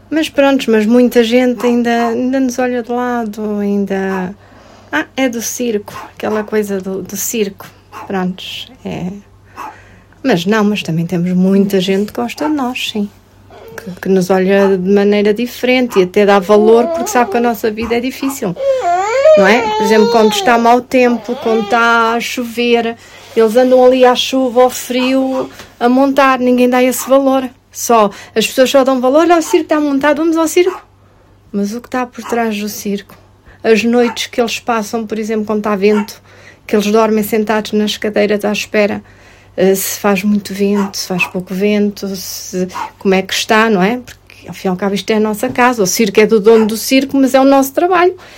Mas pronto, mas muita gente ainda nos olha de lado, ainda... é do circo, aquela coisa do circo. Prontos, é... Mas também temos muita gente que gosta de nós, sim. Que nos olha de maneira diferente e até dá valor porque sabe que a nossa vida é difícil. Não é? Por exemplo, quando está mau tempo, quando está a chover, eles andam ali à chuva, ao frio, a montar, ninguém dá esse valor. As pessoas só dão valor ao circo, está montado, vamos ao circo. Mas o que está por trás do circo? As noites que eles passam, por exemplo, quando está vento, que eles dormem sentados nas cadeiras à espera, se faz muito vento, se faz pouco vento, como é que está, não é? Porque, ao fim e ao cabo, isto é a nossa casa. O circo é do dono do circo, mas é o nosso trabalho.